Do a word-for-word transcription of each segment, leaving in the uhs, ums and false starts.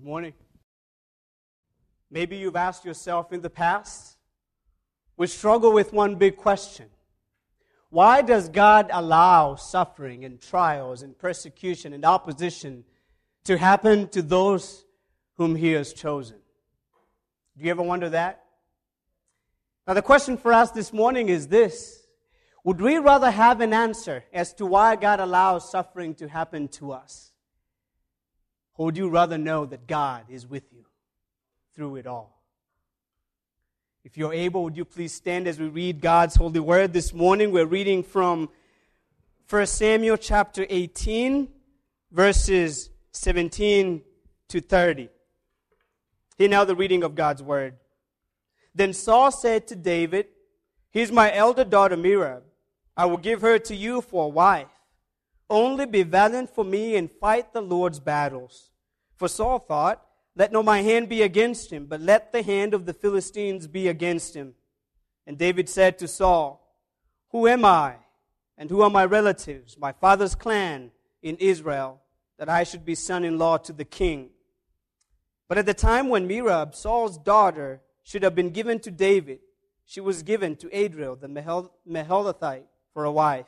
Good morning. Maybe you've asked yourself in the past, we struggle with one big question. Why does God allow suffering and trials and persecution and opposition to happen to those whom He has chosen? Do you ever wonder that? Now the question for us this morning is this. Would we rather have an answer as to why God allows suffering to happen to us? Or would you rather know that God is with you through it all? If you're able, would you please stand as we read God's holy word this morning? We're reading from First Samuel chapter eighteen, verses seventeen to thirty. Hear now the reading of God's word. Then Saul said to David, "Here's my elder daughter Merab. I will give her to you for a wife. Only be valiant for me and fight the Lord's battles." For Saul thought, "Let not my hand be against him, but let the hand of the Philistines be against him." And David said to Saul, "Who am I, and who are my relatives, my father's clan in Israel, that I should be son-in-law to the king?" But at the time when Merab, Saul's daughter, should have been given to David, she was given to Adriel the Meholathite for a wife.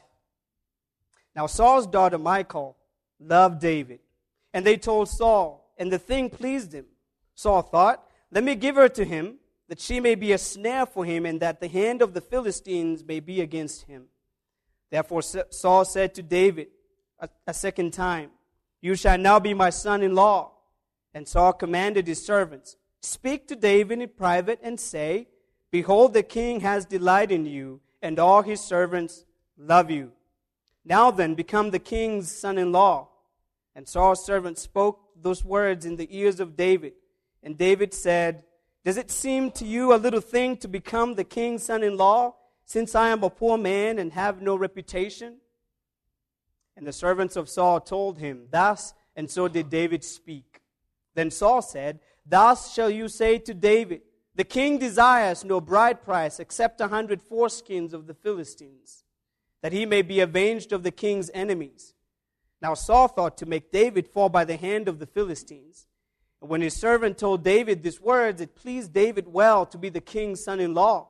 Now Saul's daughter Michal loved David, and they told Saul, and the thing pleased him. Saul thought, "Let me give her to him, that she may be a snare for him, and that the hand of the Philistines may be against him." Therefore Saul said to David a, a second time, "You shall now be my son-in-law." And Saul commanded his servants, "Speak to David in private and say, 'Behold, the king has delight in you, and all his servants love you. Now then, become the king's son-in-law.'" And Saul's servant spoke those words in the ears of David. And David said, "Does it seem to you a little thing to become the king's son-in-law, since I am a poor man and have no reputation?" And the servants of Saul told him thus, and so did David speak. Then Saul said, "Thus shall you say to David, 'The king desires no bride price except a hundred foreskins of the Philistines, that he may be avenged of the king's enemies.'" Now Saul thought to make David fall by the hand of the Philistines. And when his servant told David these words, it pleased David well to be the king's son-in-law.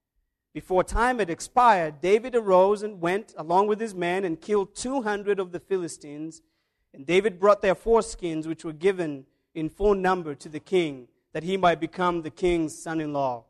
Before time had expired, David arose and went along with his men and killed two hundred of the Philistines. And David brought their foreskins, which were given in full number to the king, that he might become the king's son-in-law.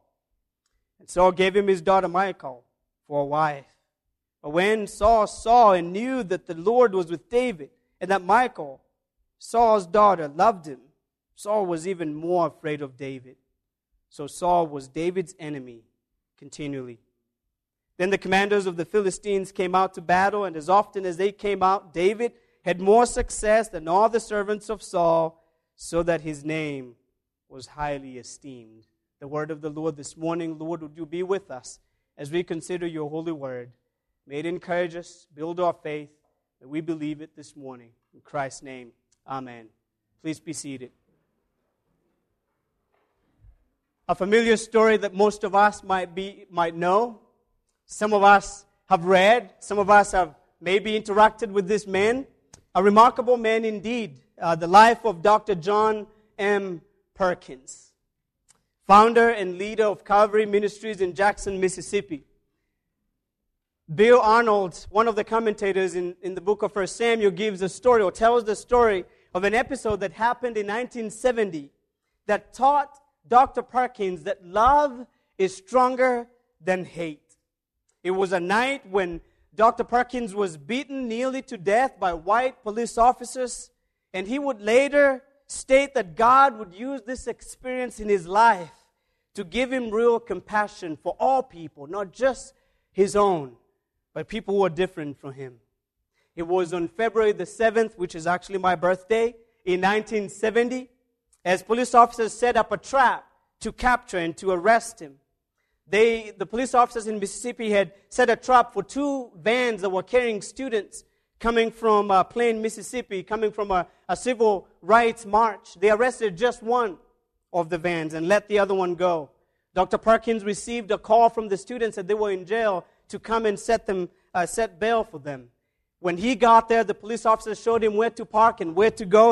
And Saul gave him his daughter Michal for a wife. But when Saul saw and knew that the Lord was with David, and that Michal, Saul's daughter, loved him, Saul was even more afraid of David. So Saul was David's enemy continually. Then the commanders of the Philistines came out to battle, and as often as they came out, David had more success than all the servants of Saul, so that his name was highly esteemed. The word of the Lord this morning. Lord, would you be with us as we consider your holy word? May it encourage us, build our faith, that we believe it this morning. In Christ's name, amen. Please be seated. A familiar story that most of us might be might know. Some of us have read. Some of us have maybe interacted with this man. A remarkable man indeed. Uh, the life of Doctor John M. Perkins, founder and leader of Calvary Ministries in Jackson, Mississippi. Bill Arnold, one of the commentators in, in the book of First Samuel, gives a story or tells the story of an episode that happened in nineteen seventy that taught Doctor Perkins that love is stronger than hate. It was a night when Doctor Perkins was beaten nearly to death by white police officers, and he would later state that God would use this experience in his life to give him real compassion for all people, not just his own, but people who are different from him. It was on February the seventh, which is actually my birthday, in nineteen seventy, as police officers set up a trap to capture and to arrest him. They, the police officers in Mississippi had set a trap for two vans that were carrying students coming from uh, Plain, Mississippi, coming from a, a civil rights march. They arrested just one of the vans and let the other one go. Doctor Perkins received a call from the students that they were in jail to come and set them, uh, set bail for them. When he got there, the police officers showed him where to park and where to go, and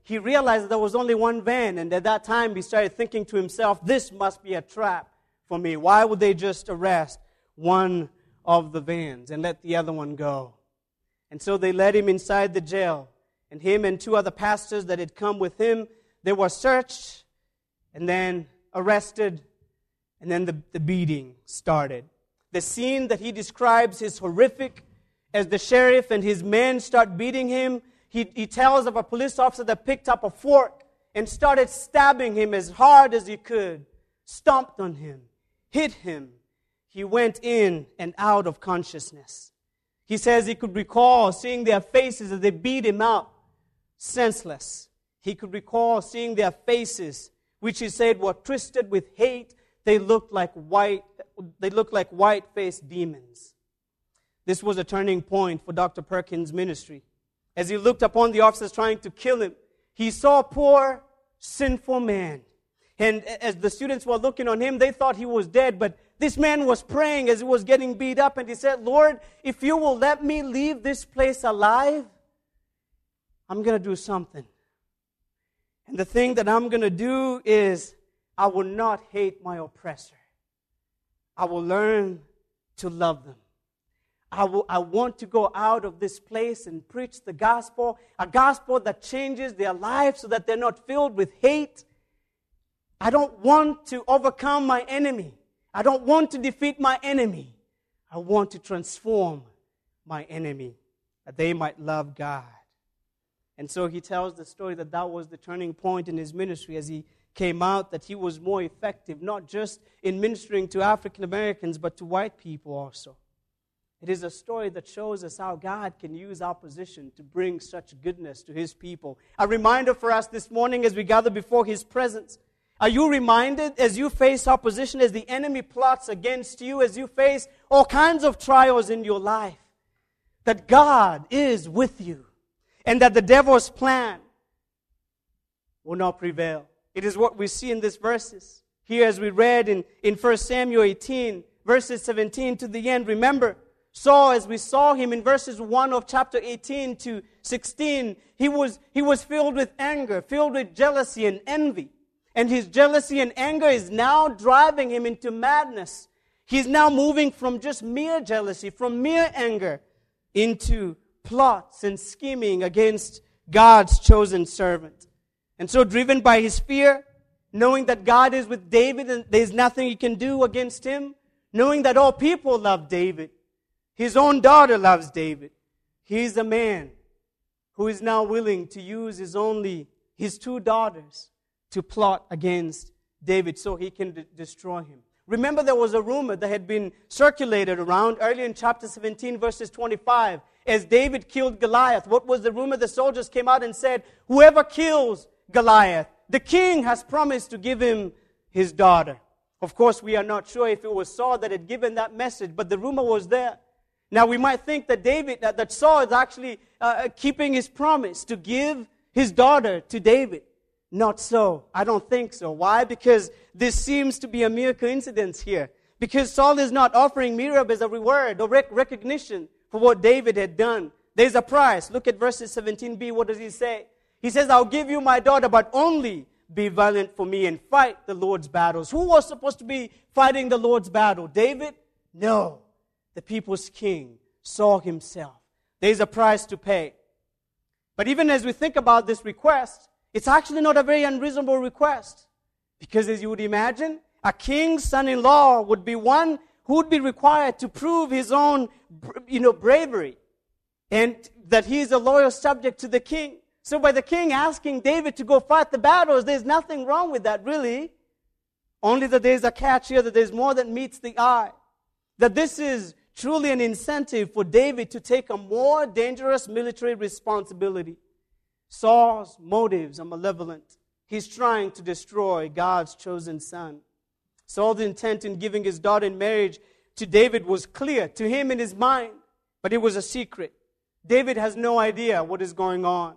he realized there was only one van, and at that time he started thinking to himself, this must be a trap for me. Why would they just arrest one of the vans and let the other one go? And so they led him inside the jail, and him and two other pastors that had come with him, they were searched and then arrested, and then the, the beating started. The scene that he describes is horrific. As the sheriff and his men start beating him, he, he tells of a police officer that picked up a fork and started stabbing him as hard as he could, stomped on him, hit him. He went in and out of consciousness. He says he could recall seeing their faces as they beat him out, senseless. He could recall seeing their faces, which he said were twisted with hate. They looked like white, they looked like white-faced demons. This was a turning point for Doctor Perkins' ministry. As he looked upon the officers trying to kill him, he saw a poor, sinful man. And as the students were looking on him, they thought he was dead, but this man was praying as he was getting beat up, and he said, Lord, if you will let me leave this place alive, I'm going to do something. And the thing that I'm going to do is I will not hate my oppressor. I will learn to love them. I, will, I want to go out of this place and preach the gospel, a gospel that changes their lives so that they're not filled with hate. I don't want to overcome my enemy. I don't want to defeat my enemy. I want to transform my enemy, that they might love God. And so he tells the story that that was the turning point in his ministry as he came out, that he was more effective, not just in ministering to African Americans, but to white people also. It is a story that shows us how God can use opposition to bring such goodness to His people. A reminder for us this morning as we gather before His presence. Are you reminded as you face opposition, as the enemy plots against you, as you face all kinds of trials in your life, that God is with you and that the devil's plan will not prevail? It is what we see in these verses. Here as we read in, in First Samuel eighteen, verses seventeen to the end. Remember, Saul, as we saw him in verses one of chapter eighteen to sixteen, he was, he was filled with anger, filled with jealousy and envy. And his jealousy and anger is now driving him into madness. He's now moving from just mere jealousy, from mere anger, into plots and scheming against God's chosen servant. And so driven by his fear, knowing that God is with David and there's nothing he can do against him, knowing that all people love David, his own daughter loves David, he's a man who is now willing to use his only, his two daughters to plot against David so he can d- destroy him. Remember, there was a rumor that had been circulated around earlier in chapter seventeen, verses twenty-five. As David killed Goliath, what was the rumor? The soldiers came out and said, whoever kills Goliath, the king has promised to give him his daughter. Of course, we are not sure if it was Saul that had given that message, but the rumor was there. Now, we might think that David, that, that Saul is actually uh, keeping his promise to give his daughter to David. Not so. I don't think so. Why? Because this seems to be a mere coincidence here. Because Saul is not offering Merab as a reward or rec- recognition for what David had done. There's a price. Look at verses seventeen b. What does he say? He says, I'll give you my daughter, but only be valiant for me and fight the Lord's battles. Who was supposed to be fighting the Lord's battle? David? No. The people's king, Saul himself. There's a price to pay. But even as we think about this request, it's actually not a very unreasonable request. Because as you would imagine, a king's son-in-law would be one who would be required to prove his own, you know, bravery. And that he is a loyal subject to the king. So by the king asking David to go fight the battles, there's nothing wrong with that, really. Only that there's a catch here, that there's more that meets the eye. That this is truly an incentive for David to take a more dangerous military responsibility. Saul's motives are malevolent. He's trying to destroy God's chosen son. Saul's intent in giving his daughter in marriage to David was clear to him in his mind, but it was a secret. David has no idea what is going on.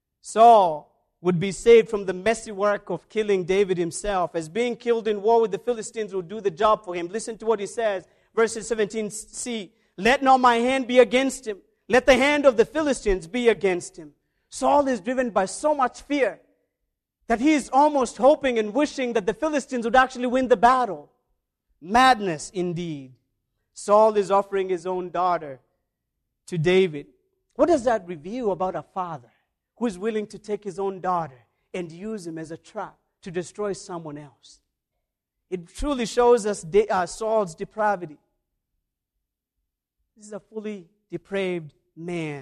Saul would be saved from the messy work of killing David himself, as being killed in war with the Philistines would do the job for him. Listen to what he says, verses seventeen c. Let not my hand be against him. Let the hand of the Philistines be against him. Saul is driven by so much fear that he is almost hoping and wishing that the Philistines would actually win the battle. Madness indeed. Saul is offering his own daughter to David. What does that reveal about a father who is willing to take his own daughter and use him as a trap to destroy someone else? It truly shows us de- uh, Saul's depravity. This is a fully depraved man.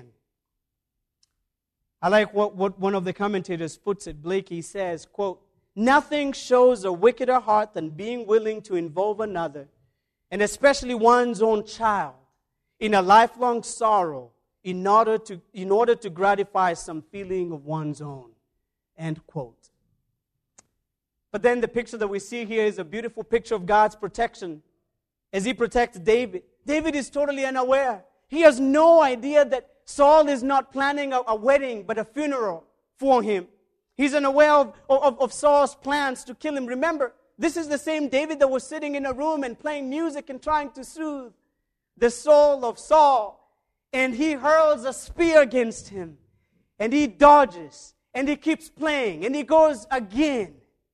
I like what, what one of the commentators puts it. Blakey says, quote, "Nothing shows a wickeder heart than being willing to involve another, and especially one's own child, in a lifelong sorrow in order to, in order to gratify some feeling of one's own." End quote. But then the picture that we see here is a beautiful picture of God's protection as He protects David. David is totally unaware. He has no idea that Saul is not planning a, a wedding, but a funeral for him. He's unaware of, of, of Saul's plans to kill him. Remember, this is the same David that was sitting in a room and playing music and trying to soothe the soul of Saul. And he hurls a spear against him. And he dodges. And he keeps playing. And he goes again.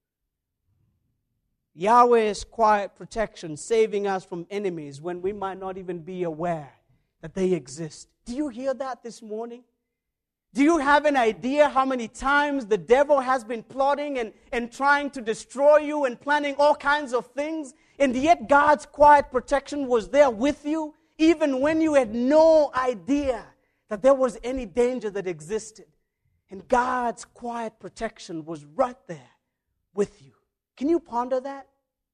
Yahweh's quiet protection, saving us from enemies when we might not even be aware that they exist. Do you hear that this morning? Do you have an idea how many times the devil has been plotting and, and trying to destroy you and planning all kinds of things? And yet God's quiet protection was there with you, even when you had no idea that there was any danger that existed. And God's quiet protection was right there with you. Can you ponder that?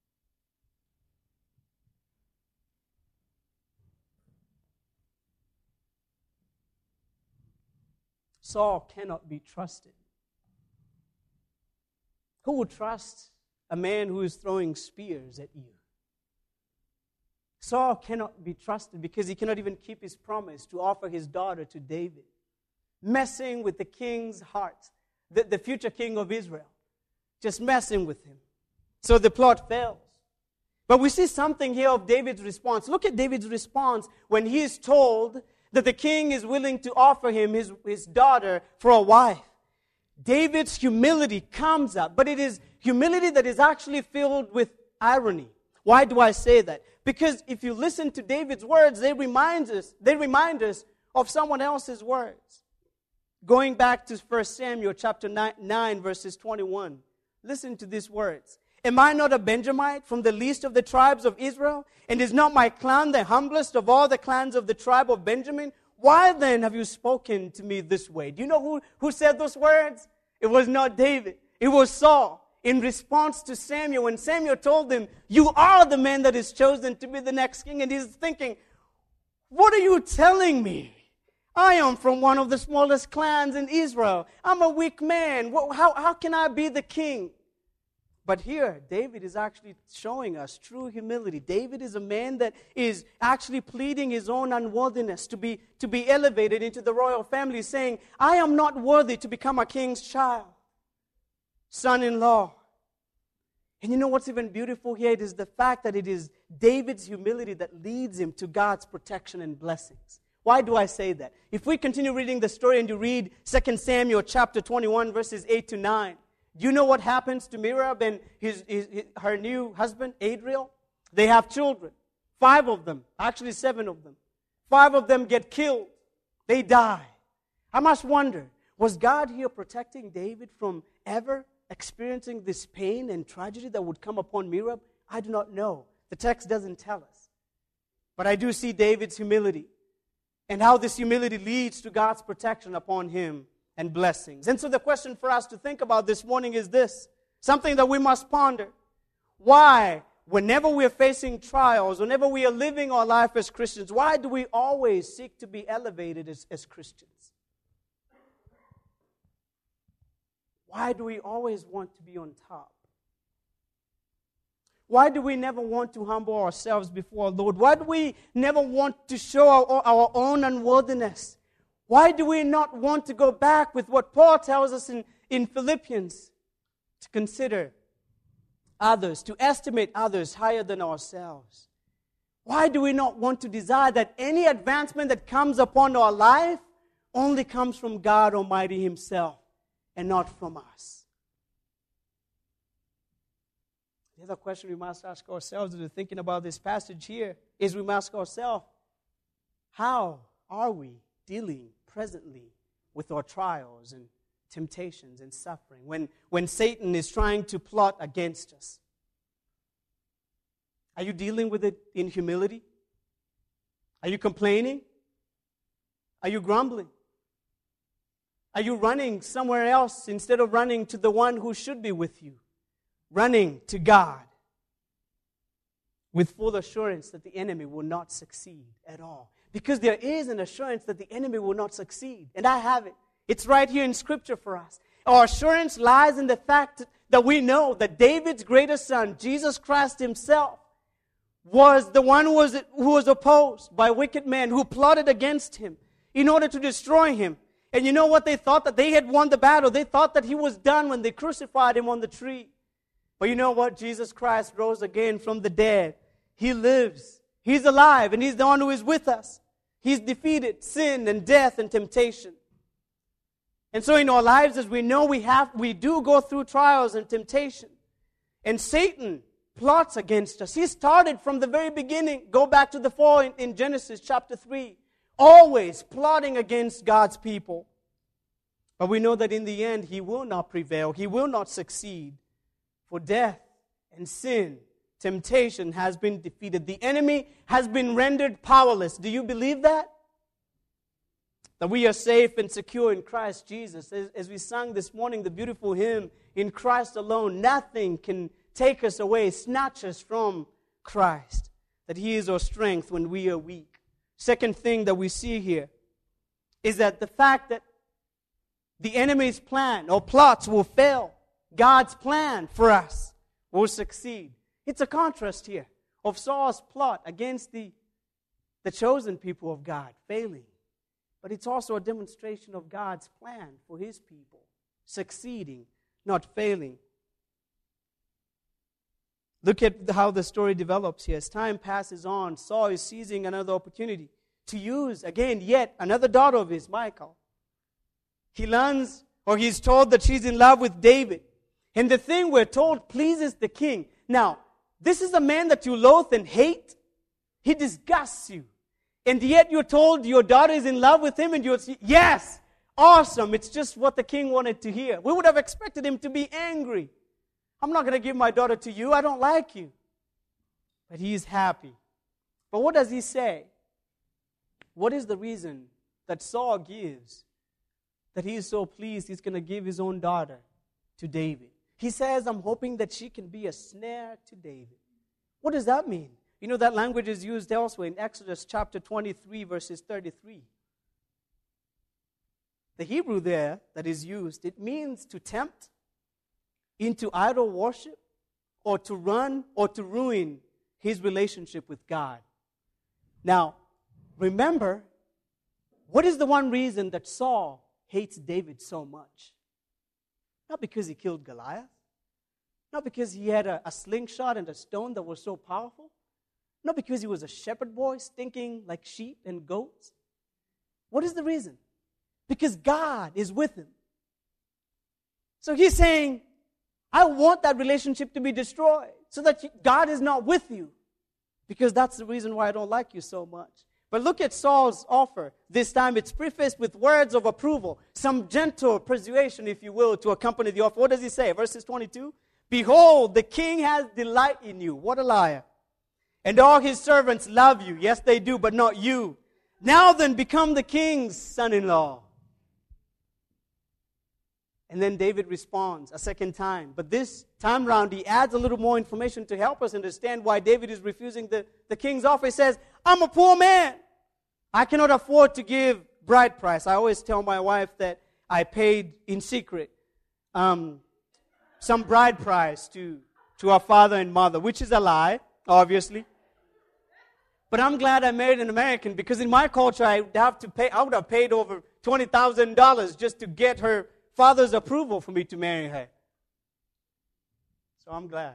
Saul cannot be trusted. Who would trust a man who is throwing spears at you? Saul cannot be trusted because he cannot even keep his promise to offer his daughter to David, messing with the king's heart, the, the future king of Israel, just messing with him. So the plot fails. But we see something here of David's response. Look at David's response when he is told that the king is willing to offer him his, his daughter for a wife. David's humility comes up, but it is humility that is actually filled with irony. Why do I say that? Because if you listen to David's words, they remind us, they remind us of someone else's words. Going back to First Samuel chapter nine, verses twenty-one. Listen to these words. "Am I not a Benjamite from the least of the tribes of Israel? And is not my clan the humblest of all the clans of the tribe of Benjamin? Why then have you spoken to me this way?" Do you know who, who said those words? It was not David. It was Saul. In response to Samuel, when Samuel told him, "You are the man that is chosen to be the next king." And he's thinking, "What are you telling me? I am from one of the smallest clans in Israel. I'm a weak man. How, how can I be the king?" But here, David is actually showing us true humility. David is a man that is actually pleading his own unworthiness to be, to be elevated into the royal family, saying, "I am not worthy to become a king's child, son-in-law." And you know what's even beautiful here? It is the fact that it is David's humility that leads him to God's protection and blessings. Why do I say that? If we continue reading the story and you read Second Samuel chapter twenty-one, verses eight to nine, do you know what happens to Merab and his, his, his, her new husband, Adriel? They have children. Five of them, actually seven of them. Five of them get killed. They die. I must wonder, was God here protecting David from ever experiencing this pain and tragedy that would come upon Merab? I do not know. The text doesn't tell us. But I do see David's humility and how this humility leads to God's protection upon him and blessings. And so the question for us to think about this morning is this, something that we must ponder. Why, whenever we are facing trials, whenever we are living our life as Christians, why do we always seek to be elevated as, as Christians? Why do we always want to be on top? Why do we never want to humble ourselves before our Lord? Why do we never want to show our, our own unworthiness? Why do we not want to go back with what Paul tells us in, in Philippians? To consider others, to estimate others higher than ourselves. Why do we not want to desire that any advancement that comes upon our life only comes from God Almighty Himself and not from us. The other question we must ask ourselves as we're thinking about this passage here is we must ask ourselves, how are we dealing presently with our trials and temptations and suffering when, when Satan is trying to plot against us? Are you dealing with it in humility? Are you complaining? Are you grumbling? Are you running somewhere else instead of running to the one who should be with you? Running to God with full assurance that the enemy will not succeed at all. Because there is an assurance that the enemy will not succeed. And I have it. It's right here in Scripture for us. Our assurance lies in the fact that we know that David's greatest son, Jesus Christ Himself, was the one who was, who was opposed by wicked men who plotted against Him in order to destroy Him. And you know what they thought? That they had won the battle. They thought that He was done when they crucified Him on the tree. But you know what? Jesus Christ rose again from the dead. He lives. He's alive, and He's the one who is with us. He's defeated sin and death and temptation. And so in our lives, as we know, we have, we do go through trials and temptation. And Satan plots against us. He started from the very beginning. Go back to the fall in, in Genesis chapter three. Always plotting against God's people. But we know that in the end, he will not prevail. He will not succeed. For death and sin, temptation has been defeated. The enemy has been rendered powerless. Do you believe that? That we are safe and secure in Christ Jesus. As, as we sang this morning, the beautiful hymn, in Christ alone, nothing can take us away, snatch us from Christ. That He is our strength when we are weak. Second thing that we see here is that the fact that the enemy's plan or plots will fail. God's plan for us will succeed. It's a contrast here of Saul's plot against the, the chosen people of God failing. But it's also a demonstration of God's plan for His people succeeding, not failing. Look at how the story develops here. As time passes on, Saul is seizing another opportunity to use, again, yet another daughter of his, Michal. He learns, or he's told that she's in love with David. And the thing we're told pleases the king. Now, this is a man that you loathe and hate. He disgusts you. And yet you're told your daughter is in love with him, and you're, yes, awesome. It's just what the king wanted to hear. We would have expected him to be angry. I'm not going to give my daughter to you. I don't like you. But he is happy. But what does he say? What is the reason that Saul gives that he is so pleased he's going to give his own daughter to David? He says, I'm hoping that she can be a snare to David. What does that mean? You know, that language is used elsewhere in Exodus chapter twenty-three, verses thirty-three. The Hebrew there that is used, it means to tempt into idol worship or to run or to ruin his relationship with God. Now, remember, what is the one reason that Saul hates David so much? Not because he killed Goliath. Not because he had a, a slingshot and a stone that was so powerful. Not because he was a shepherd boy stinking like sheep and goats. What is the reason? Because God is with him. So he's saying, I want that relationship to be destroyed so that God is not with you. Because that's the reason why I don't like you so much. But look at Saul's offer. This time it's prefaced with words of approval. Some gentle persuasion, if you will, to accompany the offer. What does he say? Verses twenty-two. Behold, the king has delight in you. What a liar. And all his servants love you. Yes, they do, but not you. Now then, become the king's son-in-law. And then David responds a second time. But this time round, he adds a little more information to help us understand why David is refusing the, the king's offer. He says, I'm a poor man. I cannot afford to give bride price. I always tell my wife that I paid in secret um, some bride price to, to our father and mother, which is a lie, obviously. But I'm glad I married an American, because in my culture, I would have to pay. I would have paid over twenty thousand dollars just to get her father's approval for me to marry her. So I'm glad.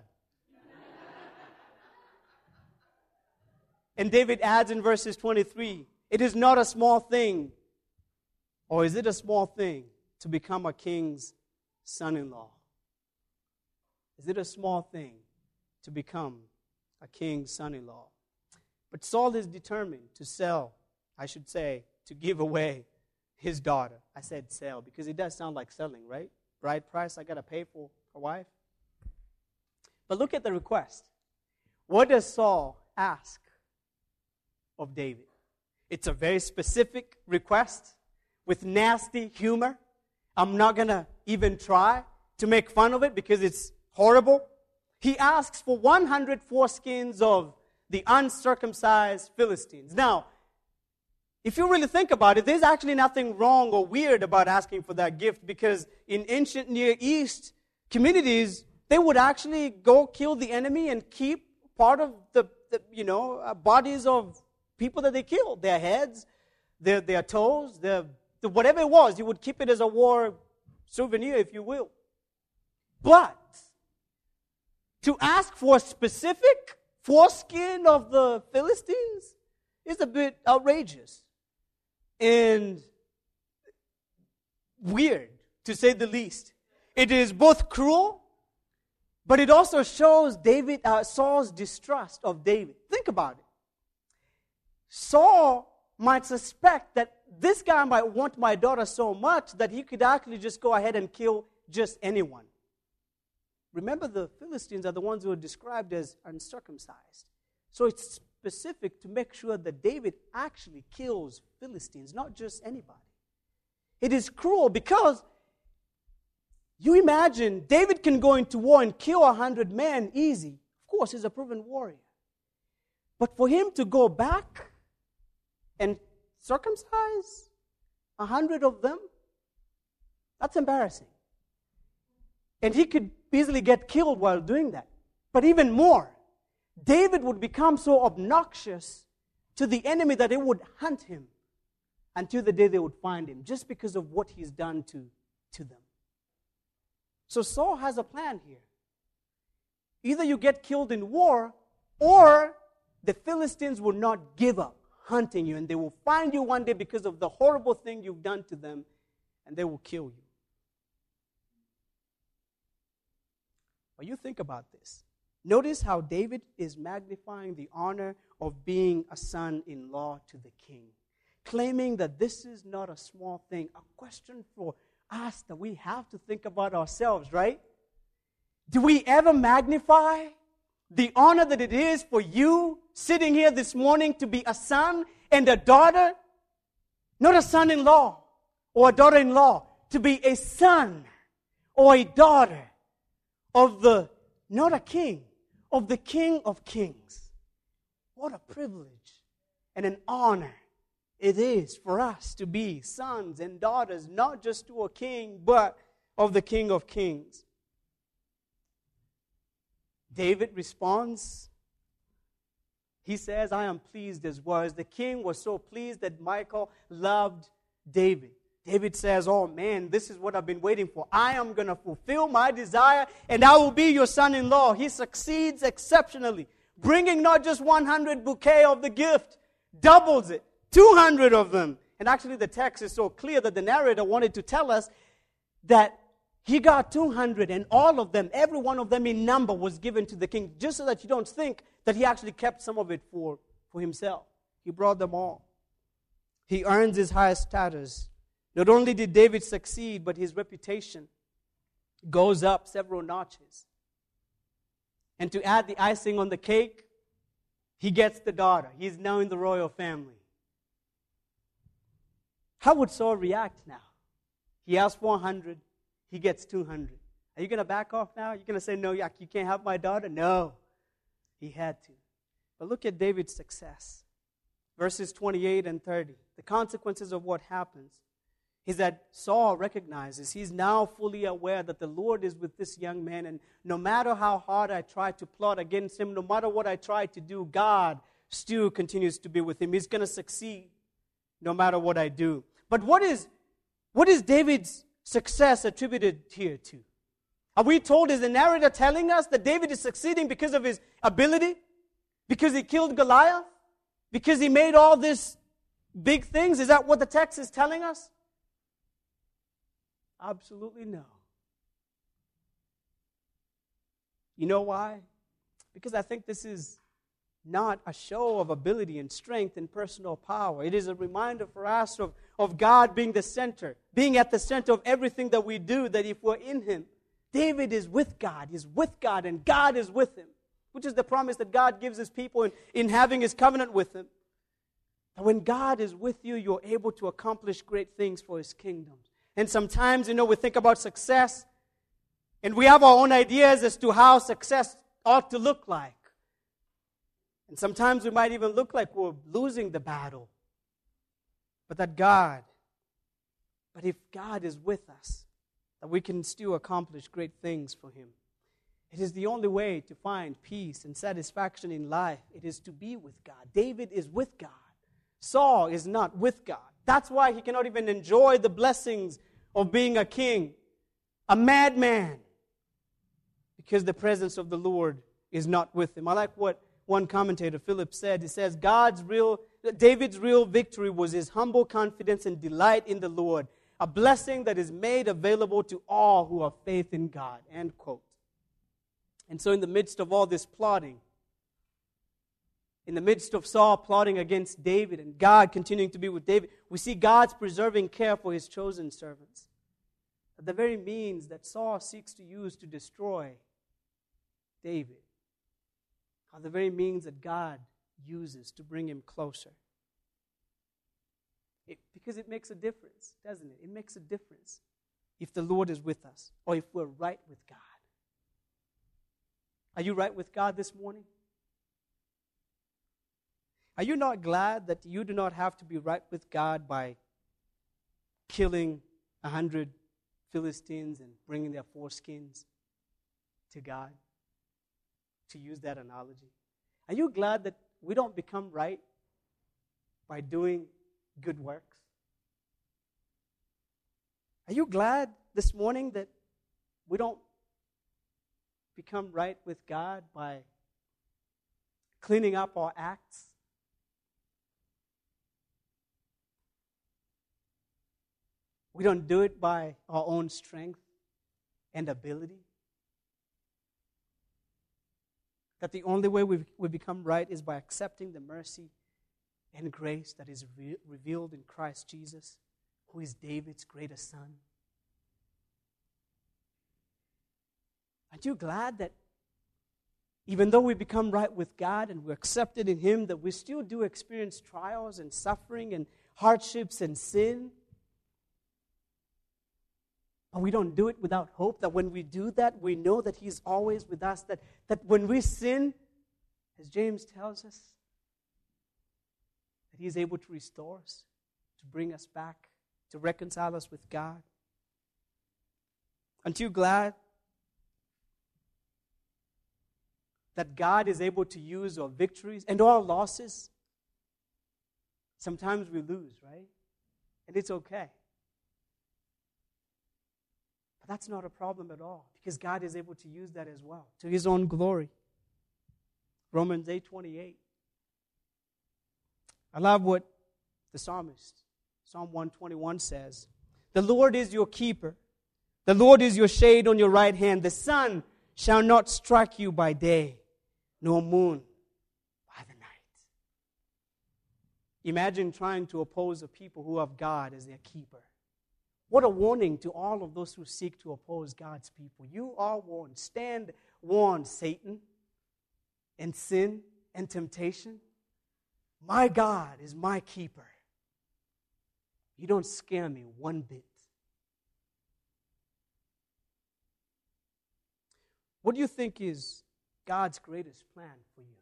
And David adds in verses twenty-three, it is not a small thing Or is it a small thing to become a king's son-in-law? Is it a small thing to become a king's son-in-law? But Saul is determined to sell, I should say, to give away his daughter. I said sell because it does sound like selling, right? Bride price, I got to pay for a wife. But look at the request. What does Saul ask of David? It's a very specific request with nasty humor. I'm not going to even try to make fun of it because it's horrible. He asks for one hundred foreskins of the uncircumcised Philistines. Now, if you really think about it, there's actually nothing wrong or weird about asking for that gift because in ancient Near East communities, they would actually go kill the enemy and keep part of the, the you know, uh, bodies of people that they killed, their heads, their, their toes, their, the, whatever it was, you would keep it as a war souvenir, if you will. But to ask for a specific foreskin of the Philistines is a bit outrageous and weird, to say the least. It is both cruel, but it also shows David, uh, Saul's distrust of David. Think about it. Saul might suspect that this guy might want my daughter so much that he could actually just go ahead and kill just anyone. Remember, the Philistines are the ones who are described as uncircumcised. So it's specific to make sure that David actually kills Philistines, not just anybody. It is cruel because you imagine David can go into war and kill a hundred men easy. Of course, he's a proven warrior. But for him to go back and circumcise a hundred of them, that's embarrassing. And he could easily get killed while doing that. But even more, David would become so obnoxious to the enemy that they would hunt him until the day they would find him, just because of what he's done to, to them. So Saul has a plan here. Either you get killed in war, or the Philistines will not give up hunting you, and they will find you one day because of the horrible thing you've done to them, and they will kill you. But you think about this. Notice how David is magnifying the honor of being a son-in-law to the king, claiming that this is not a small thing. A question for us that we have to think about ourselves, right? Do we ever magnify the honor that it is for you sitting here this morning to be a son and a daughter? Not a son-in-law or a daughter-in-law. To be a son or a daughter of the, not a king, of the King of Kings. What a privilege and an honor it is for us to be sons and daughters, not just to a king, but of the King of Kings. David responds. He says, I am pleased as well. As the king was so pleased that Michal loved David. David says, oh man, this is what I've been waiting for. I am going to fulfill my desire and I will be your son-in-law. He succeeds exceptionally, bringing not just one hundred bouquet of the gift, doubles it, two hundred of them. And actually the text is so clear that the narrator wanted to tell us that he got two hundred, and all of them, every one of them in number, was given to the king, just so that you don't think that he actually kept some of it for, for himself. He brought them all. He earns his highest status. Not only did David succeed, but his reputation goes up several notches. And to add the icing on the cake, he gets the daughter. He's now in the royal family. How would Saul react now? He asked for one hundred. He gets two hundred. Are you going to back off now? You're going to say, no, you can't have my daughter? No. He had to. But look at David's success. Verses twenty-eight and thirty. The consequences of what happens is that Saul recognizes, he's now fully aware that the Lord is with this young man, and no matter how hard I try to plot against him, no matter what I try to do, God still continues to be with him. He's going to succeed no matter what I do. But what is, what is David's success attributed here to? Are we told, is the narrator telling us that David is succeeding because of his ability? Because he killed Goliath? Because he made all these big things? Is that what the text is telling us? Absolutely no. You know why? Because I think this is not a show of ability and strength and personal power. It is a reminder for us of, of God being the center, being at the center of everything that we do, that if we're in Him, David is with God. He's with God, and God is with him, which is the promise that God gives His people in, in having His covenant with Him. And when God is with you, you're able to accomplish great things for His kingdom. And sometimes, you know, we think about success, and we have our own ideas as to how success ought to look like. And sometimes we might even look like we're losing the battle. But that God, but if God is with us, that we can still accomplish great things for Him. It is the only way to find peace and satisfaction in life. It is to be with God. David is with God. Saul is not with God. That's why he cannot even enjoy the blessings of being a king, a madman, because the presence of the Lord is not with him. I like what one commentator, Philip, said. He says, God's real, David's real victory was his humble confidence and delight in the Lord, a blessing that is made available to all who have faith in God. End quote. And so in the midst of all this plotting, in the midst of Saul plotting against David and God continuing to be with David, we see God's preserving care for His chosen servants. The very means that Saul seeks to use to destroy David are the very means that God uses to bring him closer. It, because it makes a difference, doesn't it? It makes a difference if the Lord is with us or if we're right with God. Are you right with God this morning? Are you not glad that you do not have to be right with God by killing a hundred Philistines and bringing their foreskins to God? To use that analogy. Are you glad that we don't become right by doing good works? Are you glad this morning that we don't become right with God by cleaning up our acts? We don't do it by our own strength and ability? That the only way we, we become right is by accepting the mercy and grace that is re- revealed in Christ Jesus, who is David's greatest son. Aren't you glad that even though we become right with God and we're accepted in Him, that we still do experience trials and suffering and hardships and sin? But we don't do it without hope, that when we do that, we know that He's always with us, that, that when we sin, as James tells us, that He is able to restore us, to bring us back, to reconcile us with God. Aren't you glad that God is able to use our victories and our losses? Sometimes we lose, right? And it's okay. But that's not a problem at all, because God is able to use that as well, to His own glory. Romans eight twenty-eight. I love what the psalmist, Psalm one twenty-one says. The Lord is your keeper. The Lord is your shade on your right hand. The sun shall not strike you by day, nor moon by the night. Imagine trying to oppose a people who have God as their keeper. What a warning to all of those who seek to oppose God's people. You are warned. Stand warned, Satan, and sin and temptation. My God is my keeper. You don't scare me one bit. What do you think is God's greatest plan for you?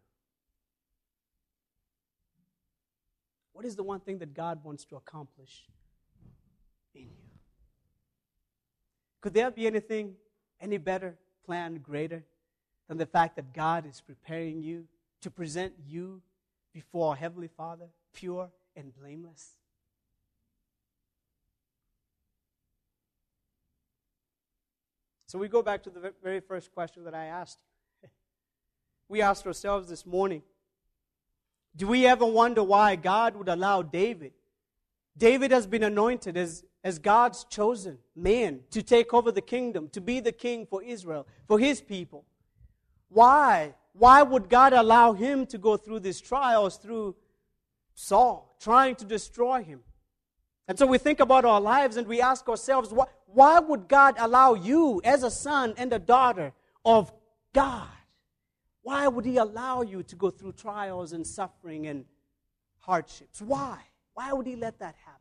What is the one thing that God wants to accomplish in you? Could there be anything, any better plan, greater, than the fact that God is preparing you to present you before our Heavenly Father, pure and blameless? So we go back to the very first question that I asked you. We asked ourselves this morning, do we ever wonder why God would allow David David has been anointed as, as God's chosen man to take over the kingdom, to be the king for Israel, for his people. Why? Why would God allow him to go through these trials through Saul, trying to destroy him? And so we think about our lives and we ask ourselves, why, why would God allow you as a son and a daughter of God? Why would He allow you to go through trials and suffering and hardships? Why? Why would He let that happen?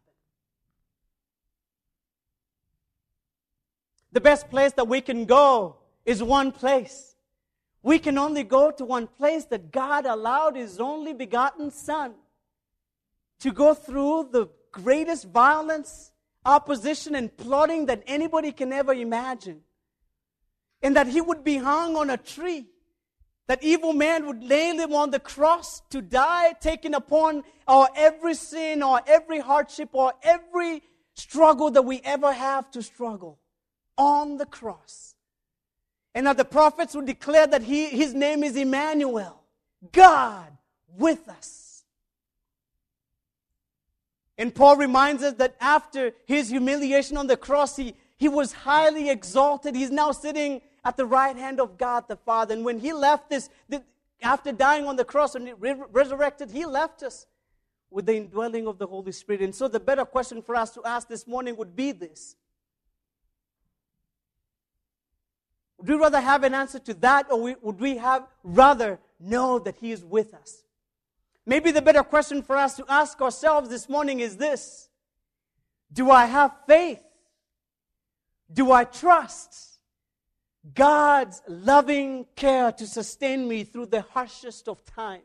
The best place that we can go is one place. We can only go to one place that God allowed His only begotten Son to go through the greatest violence, opposition, and plotting that anybody can ever imagine. And that He would be hung on a tree. That evil man would nail Him on the cross to die, taking upon our every sin or every hardship or every struggle that we ever have to struggle on the cross. And that the prophets would declare that he, His name is Emmanuel, God with us. And Paul reminds us that after His humiliation on the cross, He, he was highly exalted. He's now sitting at the right hand of God the Father. And when He left this, after dying on the cross and resurrected, He left us with the indwelling of the Holy Spirit. And so the better question for us to ask this morning would be this. Would we rather have an answer to that, or would we have rather know that He is with us? Maybe the better question for us to ask ourselves this morning is this. Do I have faith? Do I trust God's loving care to sustain me through the harshest of times?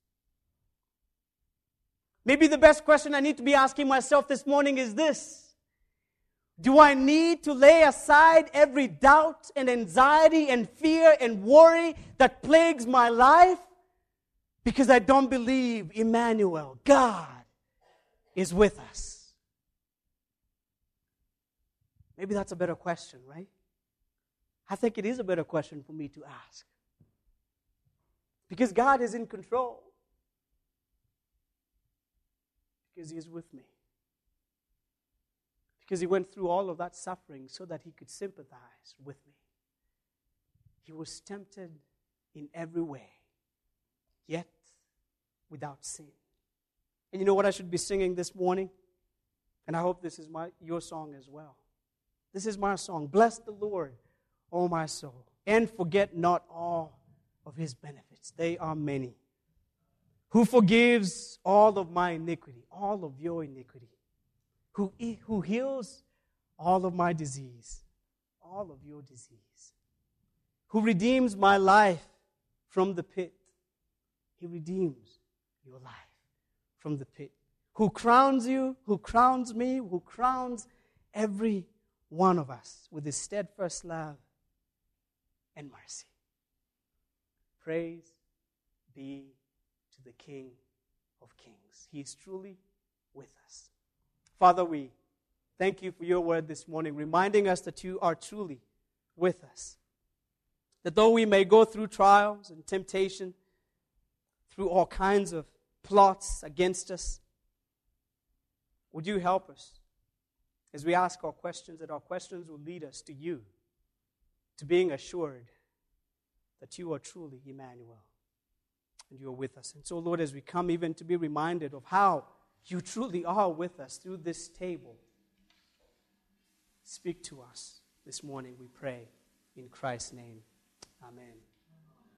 Maybe the best question I need to be asking myself this morning is this. Do I need to lay aside every doubt and anxiety and fear and worry that plagues my life because I don't believe Emmanuel, God, is with us? Maybe that's a better question, right? I think it is a better question for me to ask. Because God is in control. Because He is with me. Because He went through all of that suffering so that He could sympathize with me. He was tempted in every way, yet without sin. And you know what I should be singing this morning? And I hope this is my your song as well. This is my song. Bless the Lord, O my soul, and forget not all of His benefits. They are many. Who forgives all of my iniquity, all of your iniquity. Who, who heals all of my disease, all of your disease. Who redeems my life from the pit. He redeems your life from the pit. Who crowns you, who crowns me, who crowns every one of us with His steadfast love and mercy. Praise be to the King of Kings. He is truly with us. Father, we thank You for Your word this morning, reminding us that You are truly with us. That though we may go through trials and temptation, through all kinds of plots against us, would You help us as we ask our questions, that our questions will lead us to You, to being assured that You are truly Emmanuel and You are with us. And so, Lord, as we come even to be reminded of how You truly are with us through this table, speak to us this morning, we pray, in Christ's name. Amen.